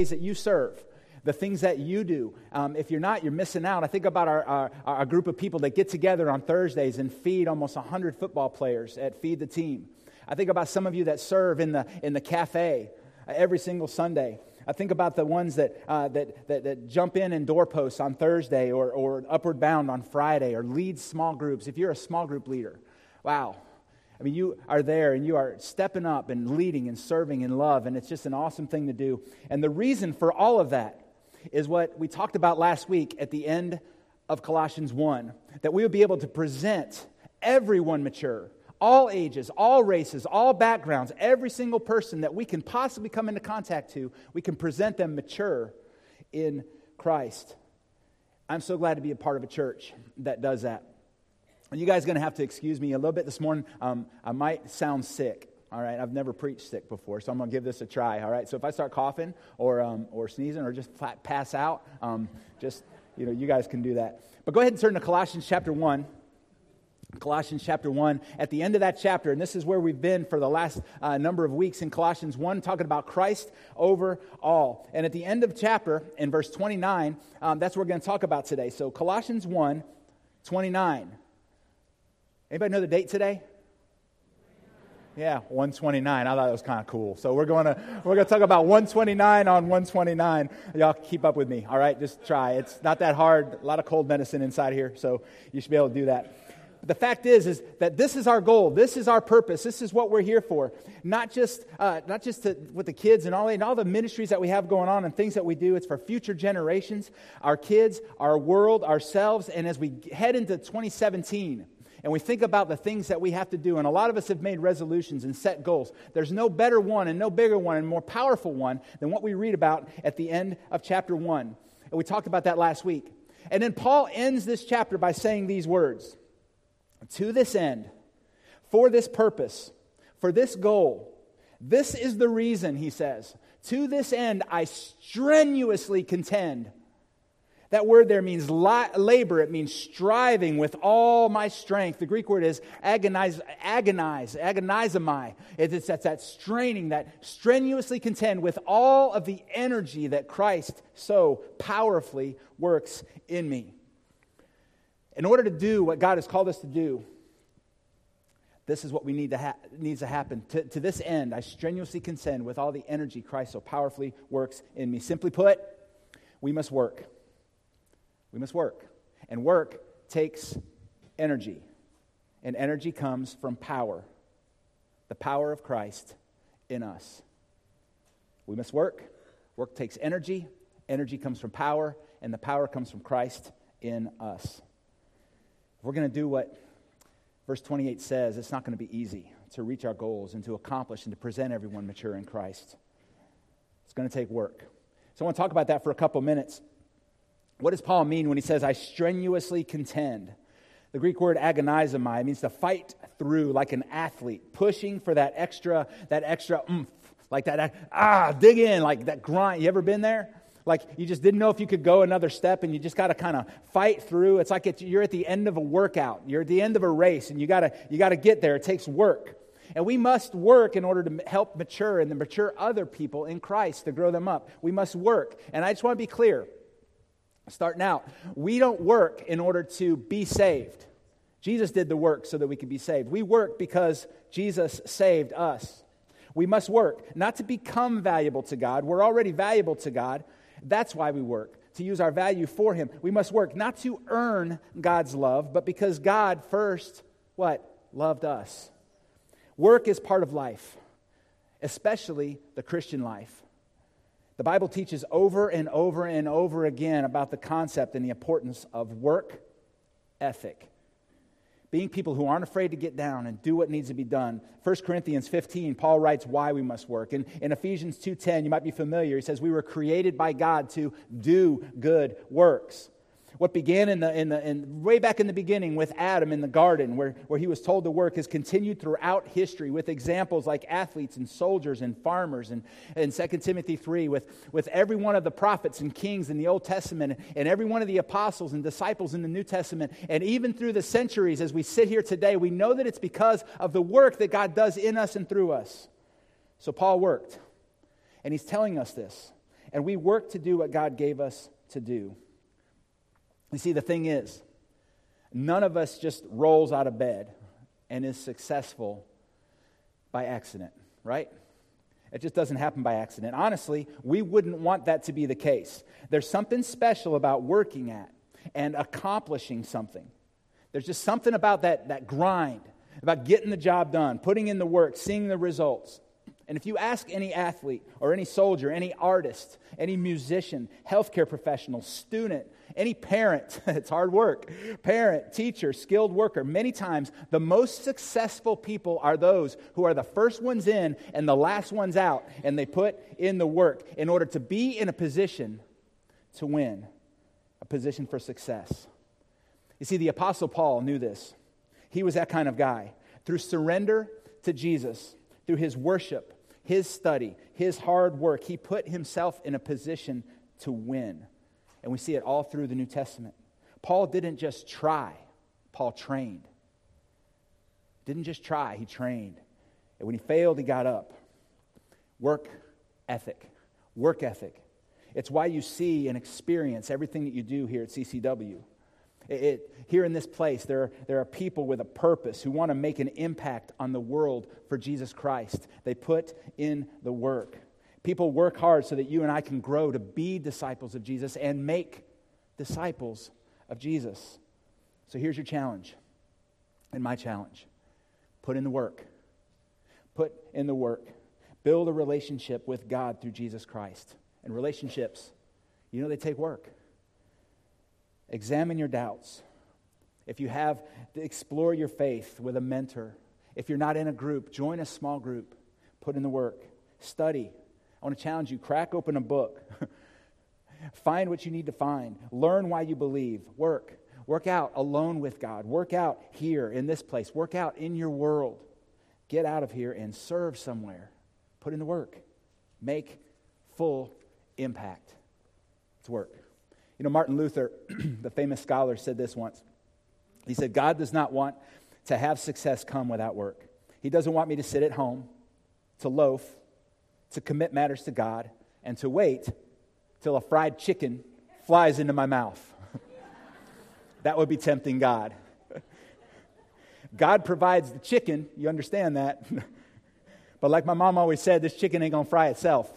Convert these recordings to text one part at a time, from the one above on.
that you serve, the things that you do. If you're not, you're missing out. I think about our group of people that get together on Thursdays and feed almost 100 football players at Feed the Team. I think about some of you that serve in the cafe every single Sunday. I think about the ones that jump in doorposts on Thursday or Upward Bound on Friday or lead small groups. If you're a small group leader, wow. I mean, you are there and you are stepping up and leading and serving in love, and it's just an awesome thing to do. And the reason for all of that is what we talked about last week at the end of Colossians 1, that we would be able to present everyone mature, all ages, all races, all backgrounds, every single person that we can possibly come into contact to, we can present them mature in Christ. I'm so glad to be a part of a church that does that. And you guys are going to have to excuse me a little bit this morning. I might sound sick, all right? I've never preached sick before, so I'm going to give this a try, all right? So if I start coughing or sneezing or just flat pass out, you guys can do that. But go ahead and turn to Colossians chapter 1. Colossians chapter 1, at the end of that chapter, and this is where we've been for the last number of weeks in Colossians 1, talking about Christ over all. And at the end of the chapter, in verse 29, that's what we're going to talk about today. So Colossians 1, 29. Anybody know the date today? Yeah, 129. I thought that was kind of cool. So we're going to talk about 129 on 129. Y'all keep up with me, all right? Just try. It's not that hard. A lot of cold medicine inside here, so you should be able to do that. But the fact is that this is our goal. This is our purpose. This is what we're here for. Not just with the kids and all the ministries that we have going on and things that we do. It's for future generations, our kids, our world, ourselves, and as we head into 2017. And we think about the things that we have to do, and a lot of us have made resolutions and set goals. There's no better one and no bigger one and more powerful one than what we read about at the end of chapter 1. And we talked about that last week. And then Paul ends this chapter by saying these words, "To this end, for this purpose, for this goal, this is the reason," he says, "to this end I strenuously contend." That word there means labor. It means striving with all my strength. The Greek word is agonizomai. It's that straining, that strenuously contend with all of the energy that Christ so powerfully works in me. In order to do what God has called us to do, this is what we needs to happen. To this end, I strenuously contend with all the energy Christ so powerfully works in me. Simply put, we must work. We must work. And work takes energy. And energy comes from power. The power of Christ in us. We must work. Work takes energy. Energy comes from power. And the power comes from Christ in us. If we're going to do what verse 28 says, it's not going to be easy to reach our goals and to accomplish and to present everyone mature in Christ. It's going to take work. So I want to talk about that for a couple minutes. What does Paul mean when he says, I strenuously contend? The Greek word agonizomai means to fight through like an athlete, pushing for that extra oomph, like that, dig in, like that grind. You ever been there? Like you just didn't know if you could go another step and you just got to kind of fight through. It's like you're at the end of a workout. You're at the end of a race and you got to get there. It takes work. And we must work in order to help mature and to mature other people in Christ, to grow them up. We must work. And I just want to be clear. Starting out, we don't work in order to be saved. Jesus did the work so that we could be saved. We work because Jesus saved us. We must work, not to become valuable to God. We're already valuable to God. That's why we work, to use our value for Him. We must work not to earn God's love, but because God first, loved us. Work is part of life, especially the Christian life. The Bible teaches over and over and over again about the concept and the importance of work ethic. Being people who aren't afraid to get down and do what needs to be done. 1 Corinthians 15, Paul writes why we must work. In Ephesians 2:10, you might be familiar. He says, we were created by God to do good works. What began way back in the beginning with Adam in the garden, where he was told to work, has continued throughout history with examples like athletes and soldiers and farmers, and 2 Timothy 3 with every one of the prophets and kings in the Old Testament, and every one of the apostles and disciples in the New Testament, and even through the centuries as we sit here today, we know that it's because of the work that God does in us and through us. So Paul worked, and he's telling us this. And we work to do what God gave us to do. You see, the thing is, none of us just rolls out of bed and is successful by accident, right? It just doesn't happen by accident. Honestly, we wouldn't want that to be the case. There's something special about working at and accomplishing something. There's just something about that grind, about getting the job done, putting in the work, seeing the results. And if you ask any athlete or any soldier, any artist, any musician, healthcare professional, student, any parent, it's hard work, parent, teacher, skilled worker, many times the most successful people are those who are the first ones in and the last ones out, and they put in the work in order to be in a position to win, a position for success. You see, the Apostle Paul knew this. He was that kind of guy. Through surrender to Jesus, through his worship, his study, his hard work, he put himself in a position to win. And we see it all through the New Testament. Paul didn't just try. Paul trained. Didn't just try, he trained. And when he failed, he got up. Work ethic. Work ethic. It's why you see and experience everything that you do here at CCW. Here in this place, there are people with a purpose who want to make an impact on the world for Jesus Christ. They put in the work. People work hard so that you and I can grow to be disciples of Jesus and make disciples of Jesus. So here's your challenge and my challenge. Put in the work. Put in the work. Build a relationship with God through Jesus Christ. And relationships, they take work. Examine your doubts. If you have to explore your faith with a mentor, if you're not in a group, join a small group. Put in the work. Study. I want to challenge you, crack open a book. Find what you need to find. Learn why you believe. Work. Work out alone with God. Work out here in this place. Work out in your world. Get out of here and serve somewhere. Put in the work. Make full impact. It's work. Martin Luther, the famous scholar, said this once. He said, God does not want to have success come without work. He doesn't want me to sit at home, to loaf, to commit matters to God, and to wait till a fried chicken flies into my mouth. That would be tempting God. God provides the chicken, you understand that. But like my mom always said, this chicken ain't going to fry itself.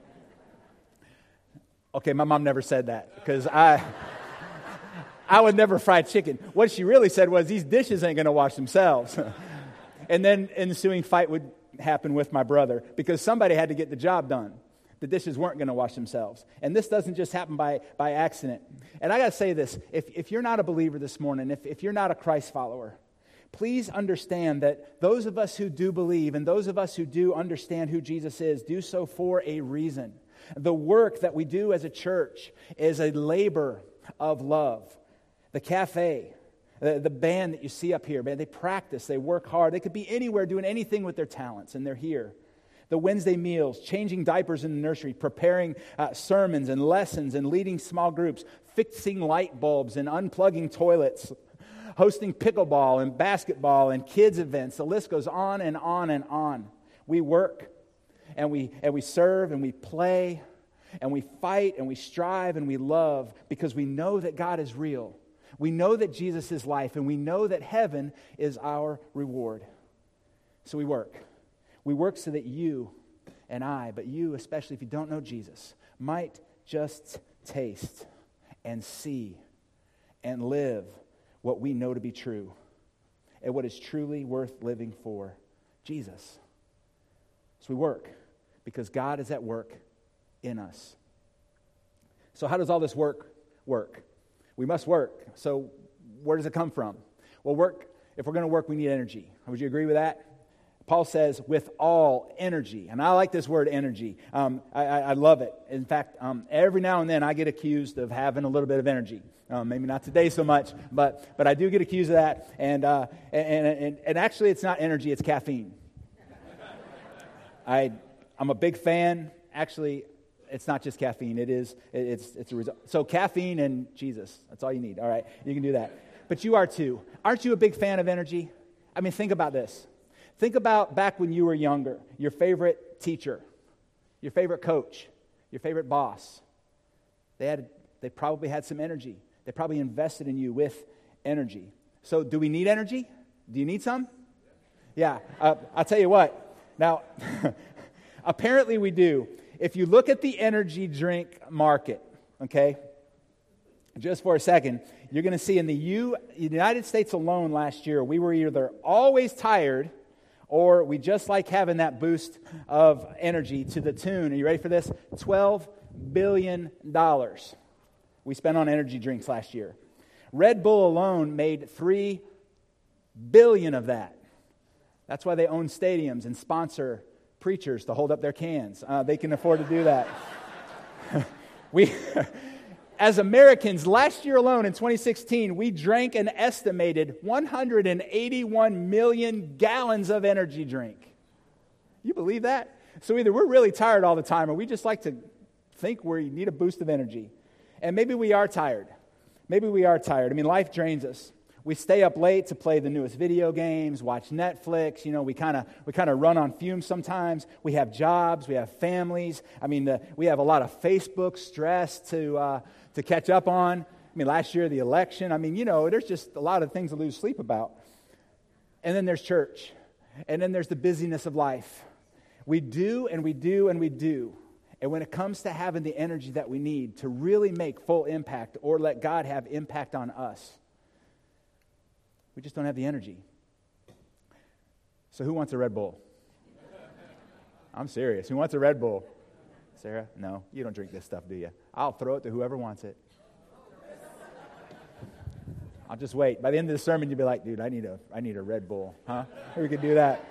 Okay, my mom never said that, because I would never fry chicken. What she really said was, these dishes ain't going to wash themselves. And then an ensuing fight would happen with my brother, because somebody had to get the job done. The dishes weren't going to wash themselves. And this doesn't just happen by accident. And I got to say this, if you're not a believer this morning, if you're not a Christ follower, please understand that those of us who do believe and those of us who do understand who Jesus is do so for a reason. The work that we do as a church is a labor of love. The cafe, the band that you see up here, man, they practice, they work hard. They could be anywhere doing anything with their talents, and they're here. The Wednesday meals, changing diapers in the nursery, preparing sermons and lessons and leading small groups, fixing light bulbs and unplugging toilets, hosting pickleball and basketball and kids events. The list goes on and on and on. We work. And we serve and we play and we fight and we strive and we love because we know that God is real. We know that Jesus is life, and we know that heaven is our reward. So we work. We work so that you and I, but you especially if you don't know Jesus, might just taste and see and live what we know to be true and what is truly worth living for, Jesus. So we work because God is at work in us. So how does all this work? We must work. So where does it come from? Well, if we're going to work, we need energy. Would you agree with that? Paul says, with all energy. And I like this word, energy. I love it. In fact, every now and then I get accused of having a little bit of energy. Maybe not today so much, but I do get accused of that. And actually, it's not energy, it's caffeine. I'm a big fan. Actually, it's not just caffeine. It's a result. So caffeine and Jesus. That's all you need. All right, you can do that. But you are too. Aren't you a big fan of energy? I mean, think about this. Think about back when you were younger, your favorite teacher, your favorite coach, your favorite boss. They probably had some energy. They probably invested in you with energy. So do we need energy? Do you need some? Yeah, I'll tell you what. Now, apparently we do. If you look at the energy drink market, okay, just for a second, you're going to see in the United States alone last year, we were either always tired or we just like having that boost of energy to the tune. Are you ready for this? $12 billion we spent on energy drinks last year. Red Bull alone made $3 billion of that. That's why they own stadiums and sponsor preachers to hold up their cans. They can afford to do that. As Americans, last year alone in 2016, we drank an estimated 181 million gallons of energy drink. You believe that? So either we're really tired all the time or we just like to think we need a boost of energy. And maybe we are tired. Maybe we are tired. I mean, life drains us. We stay up late to play the newest video games, watch Netflix. You know, we kind of run on fumes sometimes. We have jobs. We have families. I mean, we have a lot of Facebook stress to catch up on. I mean, last year, the election. I mean, you know, there's just a lot of things to lose sleep about. And then there's church. And then there's the busyness of life. We do and we do and we do. And when it comes to having the energy that we need to really make full impact or let God have impact on us, we just don't have the energy. So who wants a Red Bull? I'm serious. Who wants a Red Bull? Sarah? No, you don't drink this stuff, do you? I'll throw it to whoever wants it. I'll just wait. By the end of the sermon, you'll be like, dude, I need a Red Bull. Huh? We could do that.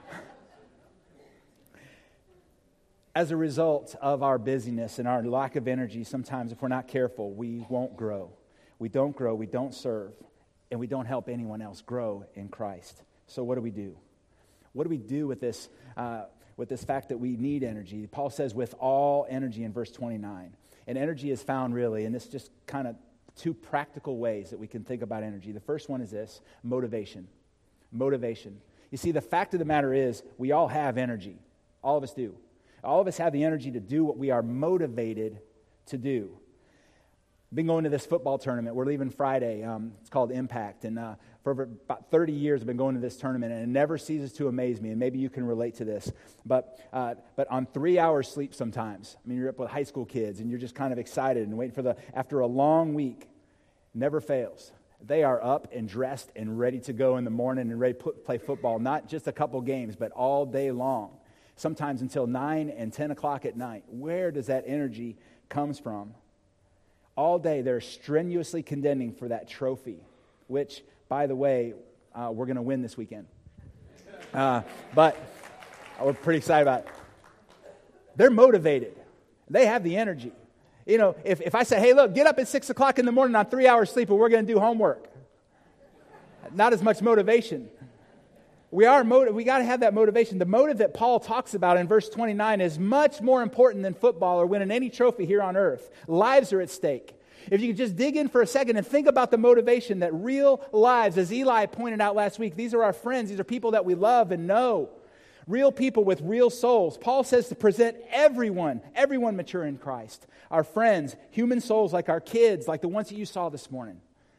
As a result of our busyness and our lack of energy, sometimes if we're not careful, we won't grow. We don't grow, we don't serve, and we don't help anyone else grow in Christ. So what do we do? What do we do with this fact that we need energy? Paul says with all energy in verse 29. And energy is found really in this just kind of two practical ways that we can think about energy. The first one is this, motivation. Motivation. You see, the fact of the matter is we all have energy. All of us do. All of us have the energy to do what we are motivated to do. I've been going to this football tournament. We're leaving Friday. It's called Impact. And for about 30 years, I've been going to this tournament, and it never ceases to amaze me. And maybe you can relate to this. But on 3 hours sleep sometimes, I mean, you're up with high school kids, and you're just kind of excited and waiting after a long week, never fails. They are up and dressed and ready to go in the morning and ready to play football, not just a couple games, but all day long. Sometimes until 9 and 10 o'clock at night. Where does that energy come from? All day they're strenuously contending for that trophy, which, by the way, we're going to win this weekend. But we're pretty excited about it. They're motivated. They have the energy. You know, if I say, hey, look, get up at 6 o'clock in the morning on 3 hours sleep and we're going to do homework. Not as much motivation. We got to have that motivation. The motive that Paul talks about in verse 29 is much more important than football or winning any trophy here on earth. Lives are at stake. If you could just dig in for a second and think about the motivation that real lives, as Eli pointed out last week, these are our friends. These are people that we love and know. Real people with real souls. Paul says to present everyone mature in Christ. Our friends, human souls like our kids, like the ones that you saw this morning.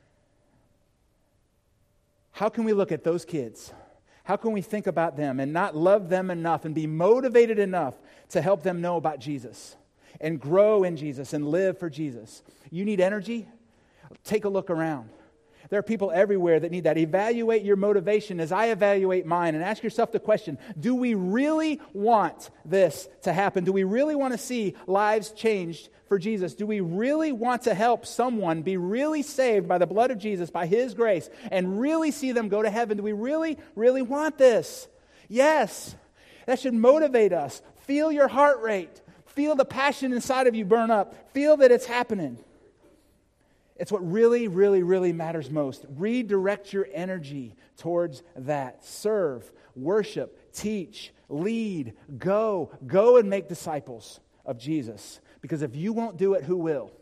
How can we look at those kids? How can we think about them and not love them enough and be motivated enough to help them know about Jesus and grow in Jesus and live for Jesus? You need energy? Take a look around. There are people everywhere that need that. Evaluate your motivation as I evaluate mine and ask yourself the question, do we really want this to happen? Do we really want to see lives changed for Jesus? Do we really want to help someone be really saved by the blood of Jesus, by His grace, and really see them go to heaven? Do we really, really want this? Yes. That should motivate us. Feel your heart rate. Feel the passion inside of you burn up. Feel that it's happening. It's what really, really, really matters most. Redirect your energy towards that. Serve, worship, teach, lead, go and make disciples of Jesus. Because if you won't do it, who will?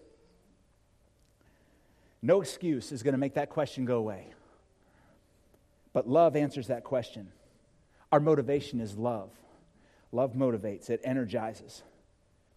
No excuse is going to make that question go away. But love answers that question. Our motivation is love. Love motivates, it energizes.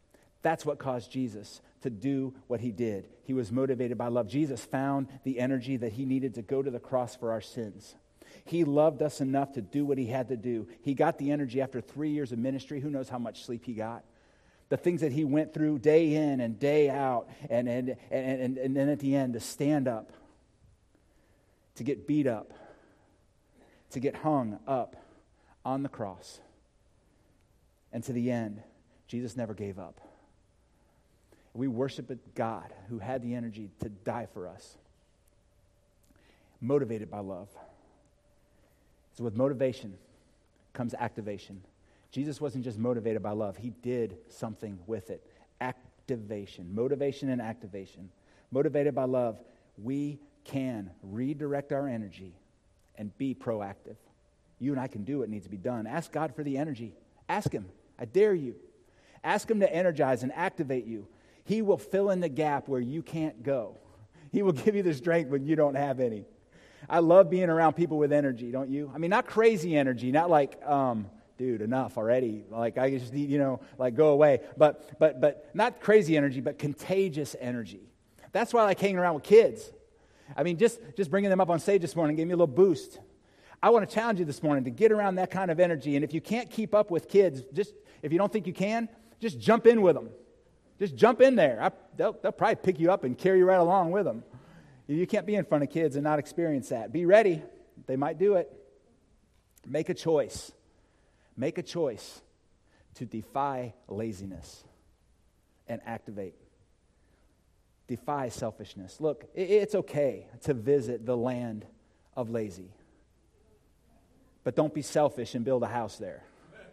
That's what caused Jesus to do what he did. He was motivated by love. Jesus found the energy that he needed to go to the cross for our sins. He loved us enough to do what he had to do. He got the energy after 3 years of ministry. Who knows how much sleep he got? The things that he went through day in and day out, and then at the end to stand up, to get beat up, to get hung up on the cross. And to the end, Jesus never gave up. We worship a God who had the energy to die for us, motivated by love. So with motivation comes activation. Jesus wasn't just motivated by love. He did something with it. Activation. Motivation and activation. Motivated by love, we can redirect our energy and be proactive. You and I can do what needs to be done. Ask God for the energy. Ask him. I dare you. Ask him to energize and activate you. He will fill in the gap where you can't go. He will give you the strength when you don't have any. I love being around people with energy, don't you? I mean, not crazy energy, not like, dude, enough already. Like, I just need, like, go away. But not crazy energy, but contagious energy. That's why I like hanging around with kids. I mean, just bringing them up on stage this morning gave me a little boost. I want to challenge you this morning to get around that kind of energy. And if you can't keep up with kids, if you don't think you can, just jump in with them. Just jump in there. They'll probably pick you up and carry you right along with them. You can't be in front of kids and not experience that. Be ready. They might do it. Make a choice. Make a choice to defy laziness and activate. Defy selfishness. Look, it's okay to visit the land of lazy. But don't be selfish and build a house there.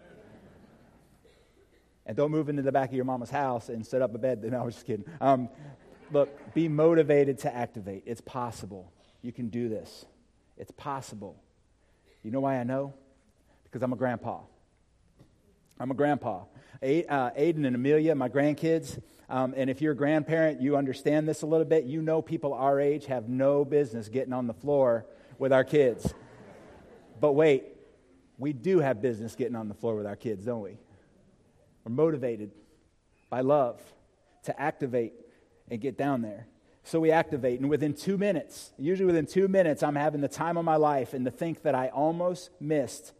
And don't move into the back of your mama's house and set up a bed. No, I was just kidding. Look, be motivated to activate. It's possible. You can do this. It's possible. You know why I know? Because I'm a grandpa. I'm a grandpa. Aiden and Amelia, my grandkids, and if you're a grandparent, you understand this a little bit. You know people our age have no business getting on the floor with our kids. But wait, we do have business getting on the floor with our kids, don't we? We're motivated by love to activate and get down there. So we activate, and within 2 minutes, usually within 2 minutes, I'm having the time of my life, and to think that I almost missed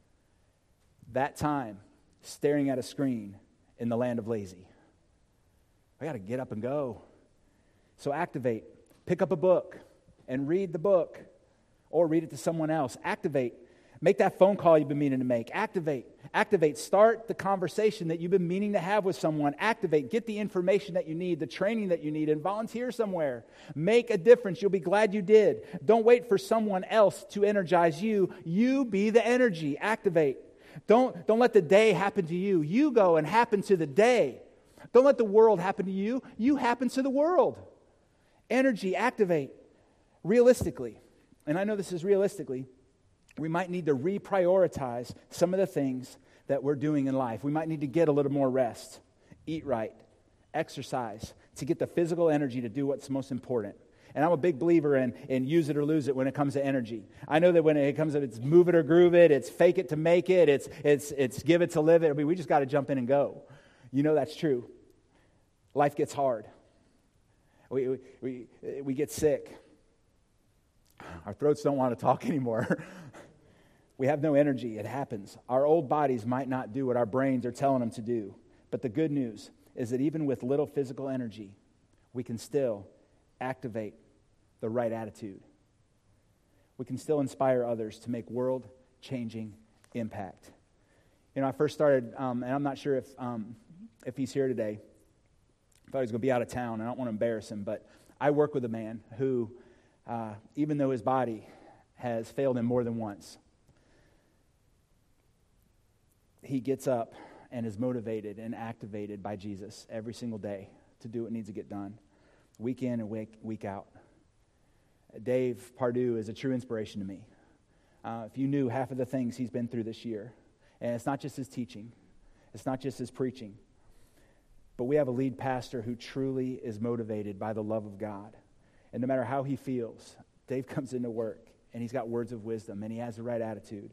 that time staring at a screen in the land of lazy. I got to get up and go. So activate. Pick up a book and read the book, or read it to someone else. Activate. Make that phone call you've been meaning to make. Activate. Activate. Start the conversation that you've been meaning to have with someone. Activate. Get the information that you need, the training that you need, and volunteer somewhere. Make a difference. You'll be glad you did. Don't wait for someone else to energize you. You be the energy. Activate. Don't let the day happen to you. You go and happen to the day. Don't let the world happen to you. You happen to the world. Energy. Activate. Realistically, and I know this is realistically, we might need to reprioritize some of the things that we're doing in life. We might need to get a little more rest, eat right, exercise, to get the physical energy to do what's most important. And I'm a big believer in use it or lose it when it comes to energy. I know that when it comes to it's move it or groove it, it's fake it to make it, it's give it to live it. I mean, we just got to jump in and go. You know that's true. Life gets hard. We get sick. Our throats don't want to talk anymore. We have no energy. It happens. Our old bodies might not do what our brains are telling them to do. But the good news is that even with little physical energy, we can still activate the right attitude. We can still inspire others to make world-changing impact. You know, I first started, and I'm not sure if he's here today. I thought he was going to be out of town. I don't want to embarrass him, but I work with a man who, even though his body has failed him more than once, he gets up and is motivated and activated by Jesus every single day to do what needs to get done, week in and week out. Dave Pardue is a true inspiration to me. If you knew half of the things he's been through this year, and it's not just his teaching, it's not just his preaching, but we have a lead pastor who truly is motivated by the love of God. And no matter how he feels, Dave comes into work, and he's got words of wisdom, and he has the right attitude.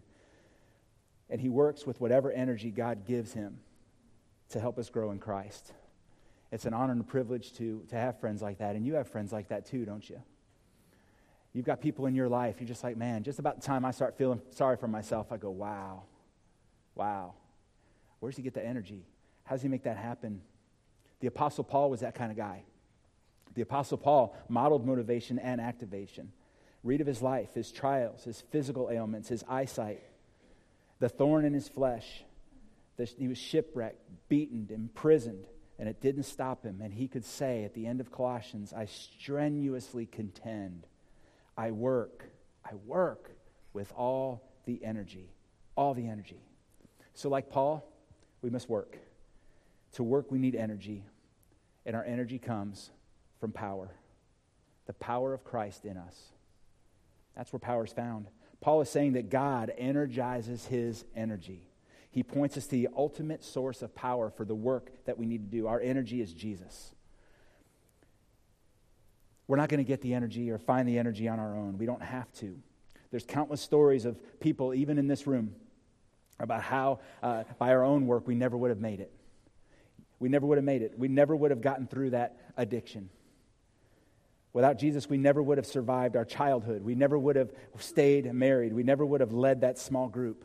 And he works with whatever energy God gives him to help us grow in Christ. It's an honor and a privilege to have friends like that. And you have friends like that too, don't you? You've got people in your life, you're just like, man, just about the time I start feeling sorry for myself, I go, wow. Where does he get the energy? How does he make that happen? The Apostle Paul was that kind of guy. The Apostle Paul modeled motivation and activation. Read of his life, his trials, his physical ailments, his eyesight, the thorn in his flesh. He was shipwrecked, beaten, imprisoned, and it didn't stop him. And he could say at the end of Colossians, I strenuously contend. I work with all the energy. So like Paul, we must work. To work, we need energy, and our energy comes from power. The power of Christ in us. That's where power is found. Paul is saying that God energizes his energy. He points us to the ultimate source of power for the work that we need to do. Our energy is Jesus. We're not going to get the energy or find the energy on our own. We don't have to. There's countless stories of people, even in this room, about how by our own work we never would have made it. We never would have made it. We never would have gotten through that addiction. Without Jesus, we never would have survived our childhood. We never would have stayed married. We never would have led that small group.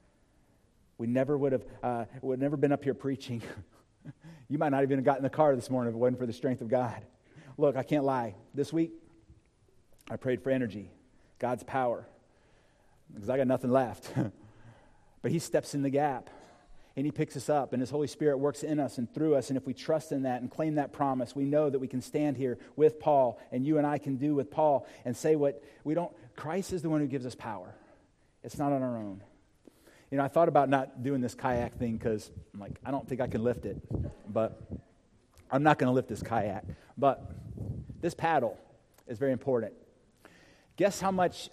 We never would have never been up here preaching. You might not even have gotten in the car this morning if it wasn't for the strength of God. Look, I can't lie. This week, I prayed for energy, God's power, because I got nothing left. But he steps in the gap, and he picks us up, and his Holy Spirit works in us and through us. And if we trust in that and claim that promise, we know that we can stand here with Paul, and you and I can do with Paul and say what we don't. Christ is the one who gives us power. It's not on our own. You know, I thought about not doing this kayak thing because I'm like, I don't think I can lift it. But I'm not going to lift this kayak. But this paddle is very important. Guess how much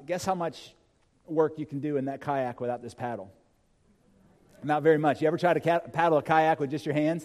work you can do in that kayak without this paddle? Not very much. You ever try to paddle a kayak with just your hands?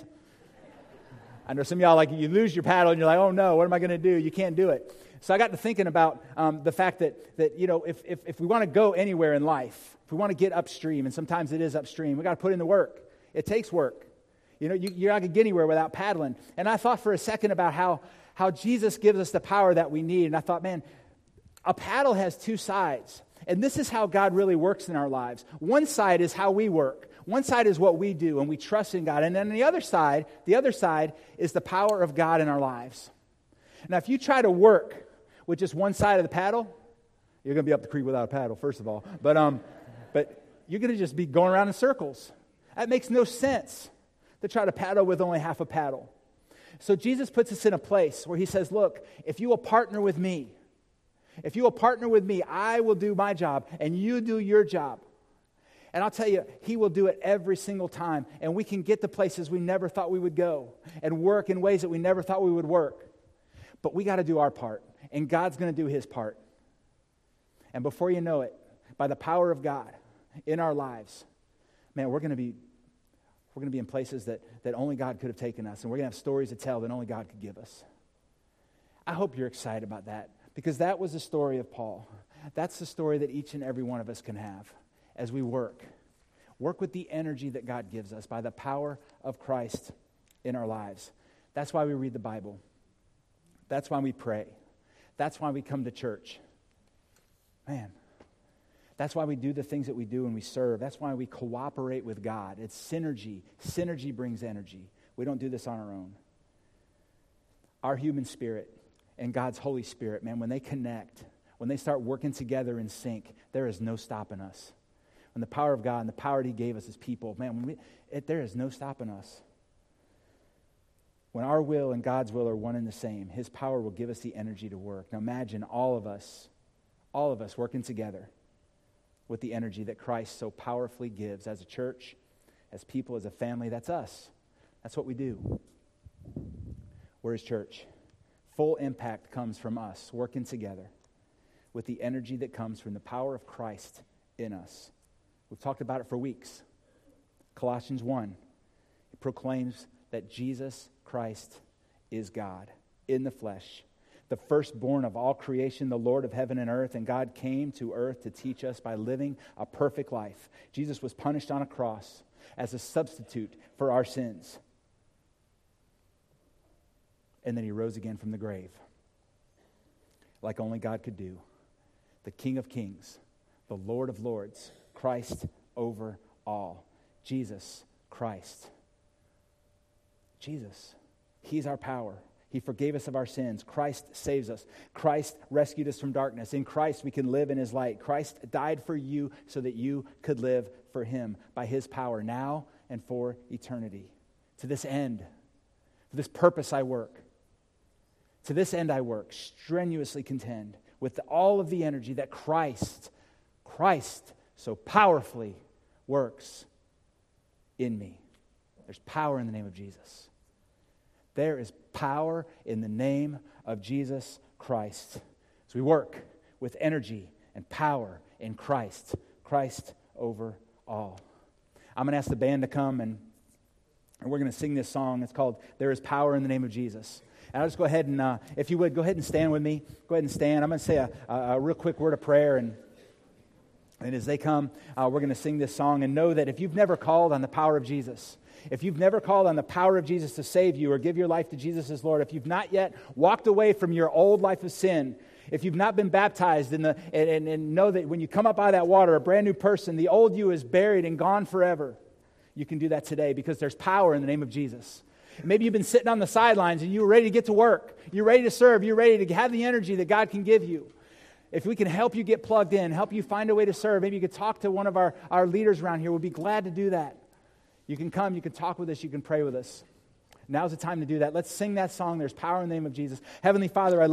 I know some of y'all, like, you lose your paddle and you're like, oh no, what am I going to do? You can't do it. So I got to thinking about the fact that you know, if we want to go anywhere in life, if we want to get upstream, and sometimes it is upstream, we got to put in the work. It takes work. You know, you're not going to get anywhere without paddling. And I thought for a second about how Jesus gives us the power that we need. And I thought, man, a paddle has two sides. And this is how God really works in our lives. One side is how we work. One side is what we do, and we trust in God. And then the other side is the power of God in our lives. Now, if you try to work with just one side of the paddle, you're going to be up the creek without a paddle, first of all. But you're going to just be going around in circles. That makes no sense to try to paddle with only half a paddle. So Jesus puts us in a place where he says, look, if you will partner with me, I will do my job, and you do your job. And I'll tell you, he will do it every single time. And we can get to places we never thought we would go and work in ways that we never thought we would work. But we got to do our part, and God's going to do his part. And before you know it, by the power of God in our lives, man, we're going to be in places that only God could have taken us, and we're going to have stories to tell that only God could give us. I hope you're excited about that, because that was the story of Paul. That's the story that each and every one of us can have as we work. Work with the energy that God gives us by the power of Christ in our lives. That's why we read the Bible. That's why we pray. That's why we come to church. Man, that's why we do the things that we do and we serve. That's why we cooperate with God. It's synergy. Synergy brings energy. We don't do this on our own. Our human spirit and God's Holy Spirit, man, when they connect, when they start working together in sync, there is no stopping us. When the power of God and the power that he gave us as people, man, there is no stopping us. When our will and God's will are one and the same, his power will give us the energy to work. Now imagine all of us working together with the energy that Christ so powerfully gives as a church, as people, as a family. That's us. That's what we do. We're his church. Full impact comes from us working together with the energy that comes from the power of Christ in us. We've talked about it for weeks. Colossians 1, it proclaims that Jesus Christ is God in the flesh, the firstborn of all creation, the Lord of heaven and earth, and God came to earth to teach us by living a perfect life. Jesus was punished on a cross as a substitute for our sins. And then he rose again from the grave, like only God could do. The King of Kings, the Lord of Lords, Christ over all. Jesus Christ. Jesus. He's our power. He forgave us of our sins. Christ saves us. Christ rescued us from darkness. In Christ we can live in his light. Christ died for you so that you could live for him by his power now and for eternity. To this end, for this purpose I work. To this end I work, strenuously contend with all of the energy that Christ so powerfully works in me. There's power in the name of Jesus. There is power in the name of Jesus Christ. So we work with energy and power in Christ. Christ over all. I'm going to ask the band to come and we're going to sing this song. It's called There is Power in the Name of Jesus. And I'll just go ahead and, if you would, go ahead and stand with me. Go ahead and stand. I'm going to say a real quick word of prayer. And as they come, we're going to sing this song. And know that if you've never called on the power of Jesus, if you've never called on the power of Jesus to save you or give your life to Jesus as Lord, if you've not yet walked away from your old life of sin, if you've not been baptized and know that when you come up out of that water, a brand new person, the old you is buried and gone forever, you can do that today because there's power in the name of Jesus. Maybe you've been sitting on the sidelines and you're ready to get to work. You're ready to serve. You're ready to have the energy that God can give you. If we can help you get plugged in, help you find a way to serve, maybe you could talk to one of our leaders around here. We'll be glad to do that. You can come, you can talk with us, you can pray with us. Now's the time to do that. Let's sing that song. There's power in the name of Jesus. Heavenly Father, I love